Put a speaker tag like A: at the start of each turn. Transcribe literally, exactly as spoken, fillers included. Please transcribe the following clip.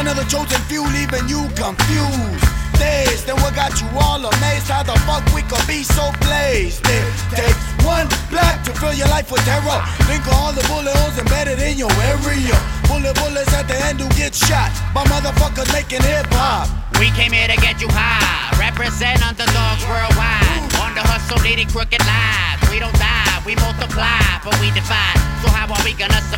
A: One of the chosen few leaving you confused. Days, then what got you all amazed? How the fuck we could be so blazed? It takes one black to fill your life with terror. Think of all the bullet holes embedded in your area. Bullet bullets at the end who get shot by motherfuckers making hip hop.
B: We came here to get you high. Represent underdogs worldwide. On the hustle, leading crooked lives. We don't die, we multiply, but we divide. So how are we gonna survive?